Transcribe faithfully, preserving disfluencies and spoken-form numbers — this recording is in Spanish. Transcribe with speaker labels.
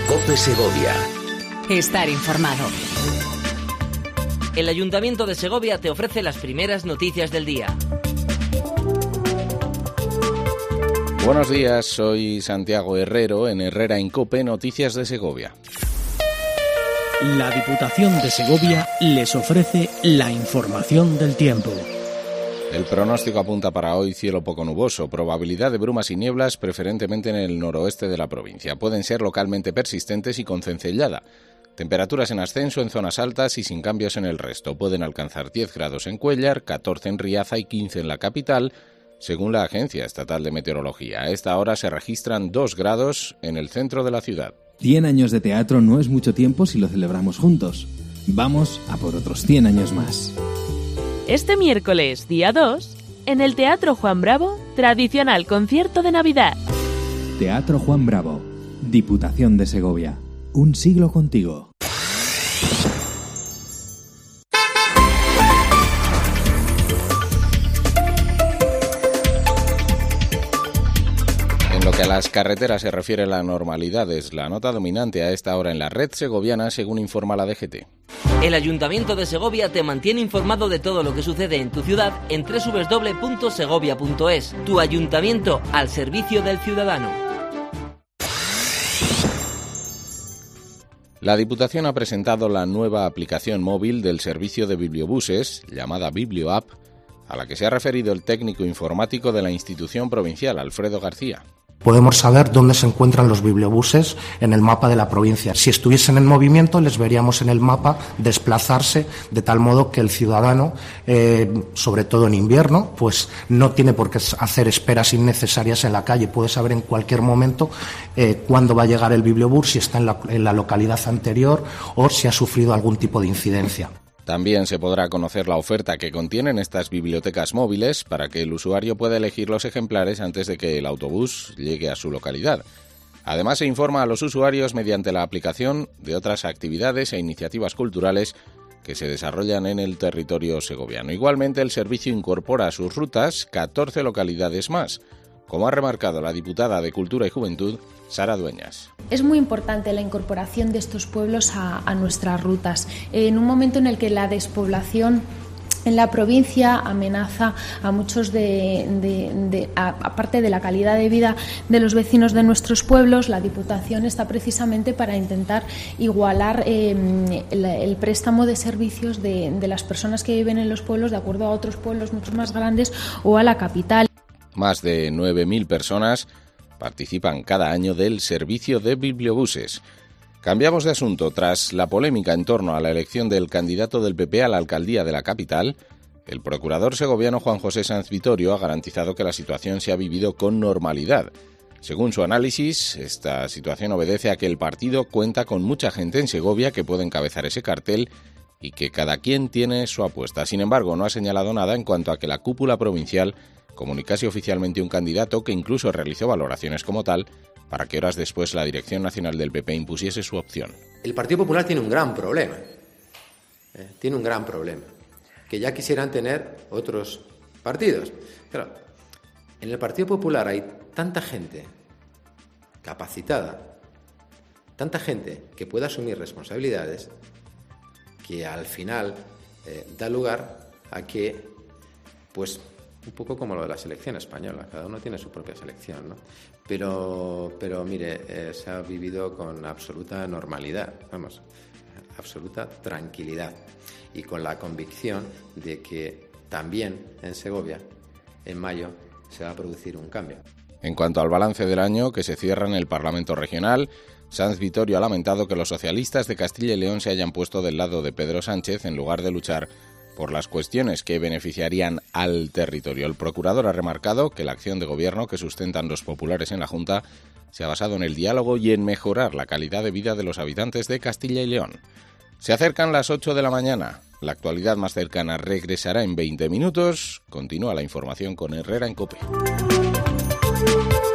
Speaker 1: COPE Segovia.
Speaker 2: Estar informado.
Speaker 3: El Ayuntamiento de Segovia te ofrece las primeras noticias del día.
Speaker 4: Buenos días, soy Santiago Herrero en Herrera en COPE, Noticias de Segovia.
Speaker 5: La Diputación de Segovia les ofrece la información del tiempo.
Speaker 4: El pronóstico apunta para hoy cielo poco nuboso, probabilidad de brumas y nieblas preferentemente en el noroeste de la provincia. Pueden ser localmente persistentes y con cencellada. Temperaturas en ascenso en zonas altas y sin cambios en el resto. Pueden alcanzar diez grados en Cuéllar, catorce en Riaza y quince en la capital, según la Agencia Estatal de Meteorología. A esta hora se registran dos grados en el centro de la ciudad.
Speaker 6: cien años de teatro no es mucho tiempo si lo celebramos juntos. Vamos a por otros cien años más.
Speaker 7: Este miércoles, día dos, en el Teatro Juan Bravo, tradicional concierto de Navidad.
Speaker 6: Teatro Juan Bravo, Diputación de Segovia. Un siglo contigo.
Speaker 4: En lo que a las carreteras se refiere, la normalidad es la nota dominante a esta hora en la red segoviana, según informa la D G T.
Speaker 3: El Ayuntamiento de Segovia te mantiene informado de todo lo que sucede en tu ciudad en doble u doble u doble u punto segovia punto es. Tu ayuntamiento al servicio del ciudadano.
Speaker 4: La Diputación ha presentado la nueva aplicación móvil del servicio de bibliobuses, llamada BiblioApp, a la que se ha referido el técnico informático de la institución provincial, Alfredo García.
Speaker 8: Podemos saber dónde se encuentran los bibliobuses en el mapa de la provincia. Si estuviesen en movimiento, les veríamos en el mapa desplazarse de tal modo que el ciudadano, eh, sobre todo en invierno, pues no tiene por qué hacer esperas innecesarias en la calle. Puede saber en cualquier momento eh, cuándo va a llegar el bibliobús, si está en la, en la localidad anterior o si ha sufrido algún tipo de incidencia.
Speaker 4: También se podrá conocer la oferta que contienen estas bibliotecas móviles para que el usuario pueda elegir los ejemplares antes de que el autobús llegue a su localidad. Además, se informa a los usuarios mediante la aplicación de otras actividades e iniciativas culturales que se desarrollan en el territorio segoviano. Igualmente, el servicio incorpora a sus rutas catorce localidades más, como ha remarcado la diputada de Cultura y Juventud, Sara Dueñas.
Speaker 9: Es muy importante la incorporación de estos pueblos a, a nuestras rutas. En un momento en el que la despoblación en la provincia amenaza a muchos de, de, de a, aparte de la calidad de vida de los vecinos de nuestros pueblos, la Diputación está precisamente para intentar igualar eh, el, el préstamo de servicios de, de las personas que viven en los pueblos de acuerdo a otros pueblos mucho más grandes o a la capital.
Speaker 4: Más de nueve mil personas participan cada año del servicio de bibliobuses. Cambiamos de asunto. Tras la polémica en torno a la elección del candidato del P P a la alcaldía de la capital, el procurador segoviano Juan José Sanz Vitorio ha garantizado que la situación se ha vivido con normalidad. Según su análisis, esta situación obedece a que el partido cuenta con mucha gente en Segovia que puede encabezar ese cartel y que cada quien tiene su apuesta. Sin embargo, no ha señalado nada en cuanto a que la cúpula provincial comunicase oficialmente un candidato que incluso realizó valoraciones como tal para que horas después la Dirección Nacional del P P impusiese su opción.
Speaker 10: El Partido Popular tiene un gran problema, eh, tiene un gran problema, que ya quisieran tener otros partidos. Pero en el Partido Popular hay tanta gente capacitada, tanta gente que pueda asumir responsabilidades, que al final eh, da lugar a que, pues, un poco como lo de la selección española, cada uno tiene su propia selección, ¿no? Pero, pero mire, eh, se ha vivido con absoluta normalidad, vamos, absoluta tranquilidad y con la convicción de que también en Segovia, en mayo, se va a producir un cambio.
Speaker 4: En cuanto al balance del año que se cierra en el Parlamento Regional, Sanz Vitorio ha lamentado que los socialistas de Castilla y León se hayan puesto del lado de Pedro Sánchez en lugar de luchar por las cuestiones que beneficiarían al territorio. El procurador ha remarcado que la acción de gobierno que sustentan los populares en la Junta se ha basado en el diálogo y en mejorar la calidad de vida de los habitantes de Castilla y León. Se acercan las ocho de la mañana. La actualidad más cercana regresará en veinte minutos. Continúa la información con Herrera en COPE.